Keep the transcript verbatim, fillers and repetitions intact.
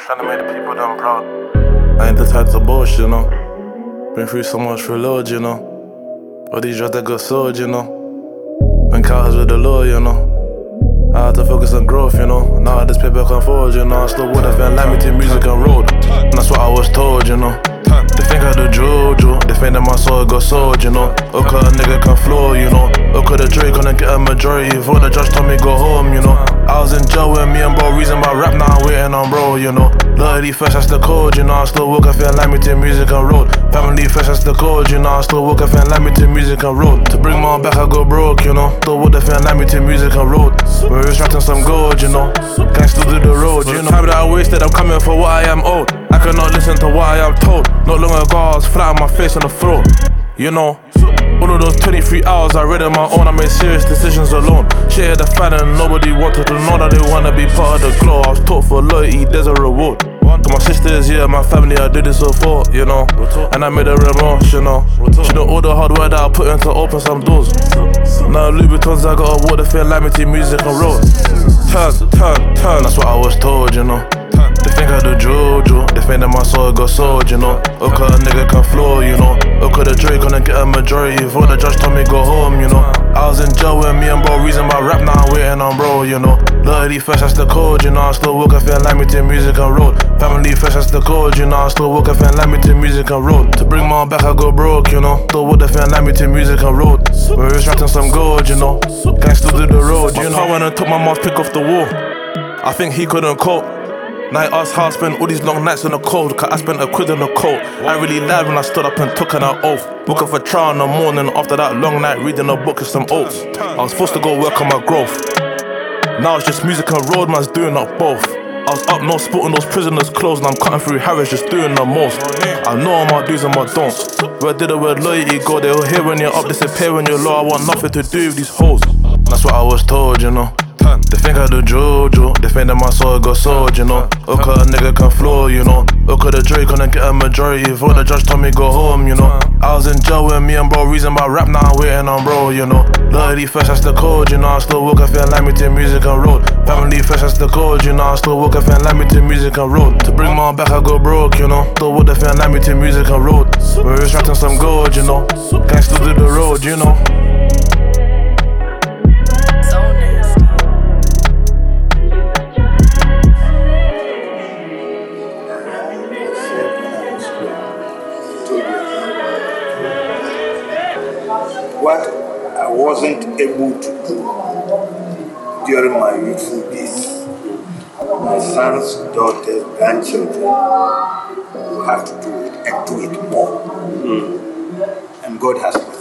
just trying to make the people them proud. I ain't the type to boast, you know. Been through so much for Lord, you know. All these drugs that got sold, you know. Encounters with the law, you know. I had to focus on growth, you know. Now this paper can forge, you know. I still would have been like me to music and road. And that's what I was told, you know. They think I do juju, they think that my soul got sold, you know. Okay, a nigga can flow, you know. Okay, the Drake gonna get a majority vote, the judge told me go home, you know. I was in jail with me and bro, reason my rap now I'm waiting on bro, you know. Loyalty first, that's the code, you know. I still walk up and like me to music and road. Family first, that's the code, you know. I still walk up and like me to music and road. To bring my back, I go broke, you know. Still walk up and like me to music and road. We're extracting some gold, you know. Gang still do the road, you know. Time that I wasted, I'm coming for what I am owed. I cannot listen to what I am told. Not long ago, I was flat on my face on the throat, you know. All of those twenty-three hours I read on my own, I made serious decisions alone. Shit hit the fan and nobody wanted to know that they wanna be part of the glow. I was taught for loyalty, there's a reward. To my sisters, yeah, my family, I did this all for, you know. And I made a remorse, you know. Should know all the hard work that I put in to open some doors. Now Louis Vuittons, I got a water feel like me to music and road. Turn, turn, turn, that's what I was told, you know. They think I do juju, they think that my soul got sold, you know. Okay, a nigga can flow, you know. Okay, the Drake gonna get a majority vote, the judge told me go home, you know. I was in jail with me and bro, reason my rap now I'm waiting on bro, you know. Loyalty first, that's the code, you know. I still walk up and like me to music and road. Family first, that's the code, you know. I still walk up and like me to music and road. To bring my back, I go broke, you know. Still walk up and like me to music and road. We're extracting some gold, you know. Gang still do the road, you know. I went and took my mom's pick off the wall. I think he couldn't cope. Now he asked how I spent all these long nights in the cold, cause I spent a quid in the coat. I really lied when I stood up and took an oath. Woke up for trial in the morning after that long night reading a book and some oats. I was supposed to go work on my growth. Now it's just music and road, man's doing up both. I was up north sporting those prisoners' clothes, and I'm cutting through Harris just doing the most. I know all my do's and my don'ts. Where did the word loyalty go? They'll hear when you're up, disappear when you're low. I want nothing to do with these hoes. That's what I was told, you know. They think I do juju, they think that my soul got sold, you know. Okay, a nigga can flow, you know. Okay, the Drake gonna get a majority vote, the judge told me go home, you know. I was in jail with me and bro, reason my rap now I'm waiting on bro, you know. Loyalty first, that's the code, you know. I still walk up and like me to music and road. Family first, that's the code, you know. I still walk up and like me to music and road. To bring my back, I go broke, you know. Still walk up and like me to music and road. We're extracting some gold, you know. Gang still do the road, you know. What I wasn't able to do during my youthful days, my sons, daughters, grandchildren will have to do it and do it more. Mm. And God has